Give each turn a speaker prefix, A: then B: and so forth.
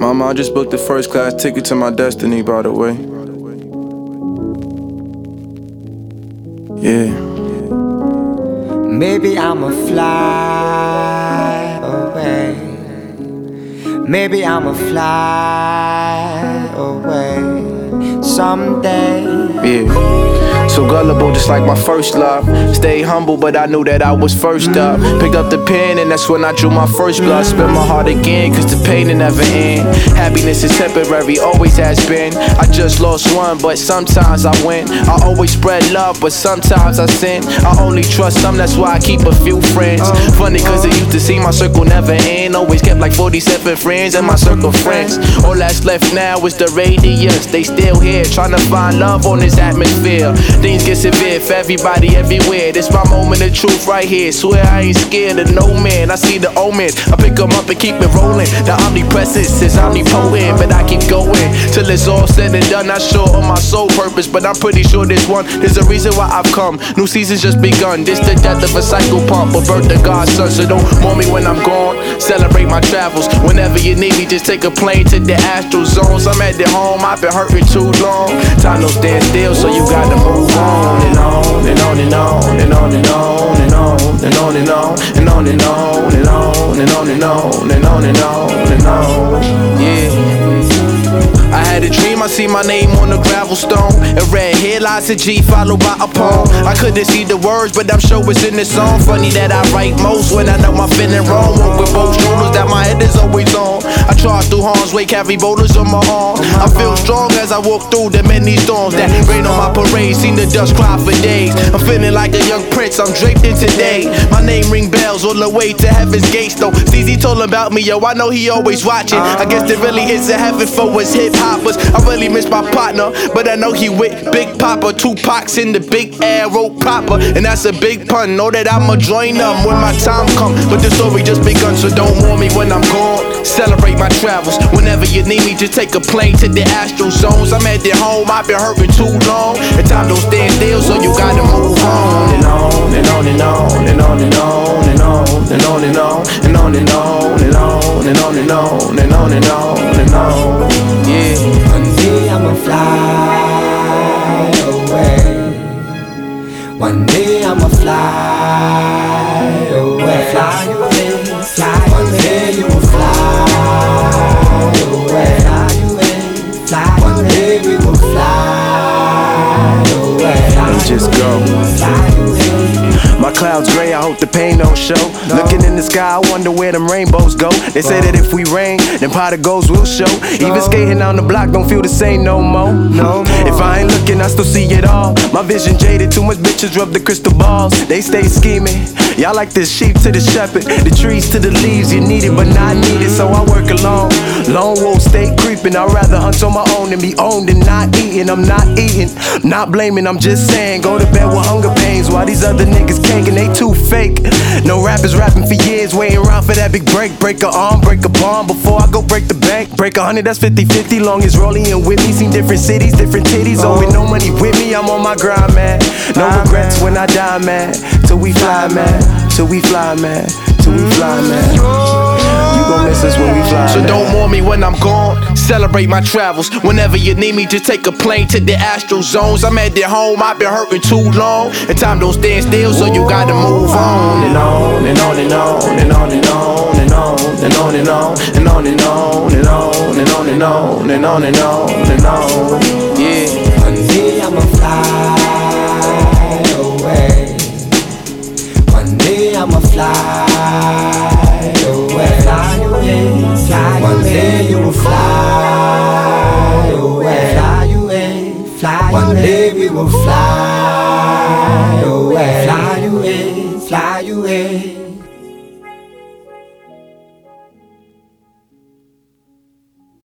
A: Mama, I just booked the first class ticket to my destiny, by the way. Yeah.
B: Maybe I'ma fly away. Maybe I'ma fly away someday.
A: Yeah. So gullible, just like my first love. Stay humble, but I knew that I was first up. Picked up the pen, and that's when I drew my first blood. Spent my heart again, cause the pain will never end. Happiness is temporary, always has been. I just lost one, but sometimes I win. I always spread love, but sometimes I sin. I only trust some, that's why I keep a few friends. Funny, cause it used to seem my circle never end. Always kept like 47 friends in my circle of friends. All that's left now is the radius. They still here, trying to find love on this atmosphere. Things get severe for everybody everywhere. This my moment of truth right here. Swear I ain't scared of no man. I see the omens, I pick them up and keep it rolling. The omnipresence is omnipotent, but I keep going till it's all said and done. Not sure on my sole purpose, but I'm pretty sure this one is the reason why I've come. New season's just begun. This the death of a cycle pump, a birth of God's son. So don't mourn me when I'm gone. Celebrate my travels. Whenever you need me, just take a plane to the astral zones. I'm at the home, I've been hurting too long. Time don't stand still, so you gotta move on and on and on and on and on and on and on and on and on and on and on and on and on and on and on and on and on. Yeah. I had a dream, I see my name on the gravel stone. It read headlines, a G followed by a poem. I couldn't see the words, but I'm sure it's in the song. Funny that I write most when I know I'm feeling wrong. Walk with both shoulders that my head is always on. I charge through harm's way, carry boulders on my arm. I feel strong as I walk through the many storms that rain on my parade. Seen the dust cry for days. I'm feeling like a young prince, I'm draped in today. My name ring bells all the way to heaven's gates though. CZ told about me, yo, I know he always watching. I guess there really is a heaven for us hip hoppers. I really miss my partner, but I know he with Big Papa. Tupac's in the big arrow proper, and that's a big pun. Know that I'ma join them when my time come, but the story just begun, so don't mourn me when I'm gone. Celebrate my travels. Whenever you need me, just take a plane to the astral zones. I'm at the home, I've been hurting too long, and time don't stand still, so you gotta move on and on and on and on and on and on and on and on and on and on and on and on and on and on and on and on and on. Yeah.
B: One day I'ma fly away. One day I'ma fly away. Fly away, fly away. One day you will fly away. Fly away, fly away. One day we will fly away.
A: Let's just go.
B: Fly away.
A: My clouds gray, I hope the pain don't show. Looking in the sky, I wonder where them rainbows go. They say that if we rain, then pot of goals will show. Even skating on the block don't feel the same no more. If I ain't looking, I still see it all. My vision jaded, too much bitches rub the crystal balls. They stay scheming. Y'all like the sheep to the shepherd, the trees to the leaves. You need it but not needed, so I work alone. Lone wolf stay creeping. I'd rather hunt on my own than be owned and not eating. I'm not eating, not blaming, I'm just saying. Go to bed with hunger pains while these other niggas and they too fake. No rappers rapping for years, waiting around for that big break. Break a arm, break a palm before I go break the bank. Break 100, that's 50-50. Long as rolling and with me. Seen different cities, different titties. Oh, with no money with me, I'm on my grind, man. No regrets when I die, man. Till we fly, man. Till we fly, man. Till we fly, man. You gon' miss us when we fly, so man. Don't mourn me when I'm gone. Celebrate my travels. Whenever you need me, just take a plane to the astral zones. I'm at the home, I've been hurting too long, and time don't stand still, so you gotta move on and on and on and on and on and on and on and on and on and on and on and on and on and on and on and on and on. Yeah.
B: One day I'ma fly away. One day I'ma fly away. Fly away, fly away. One day you will fly away. Fly away, fly away. One day we will fly away. Fly away, fly away.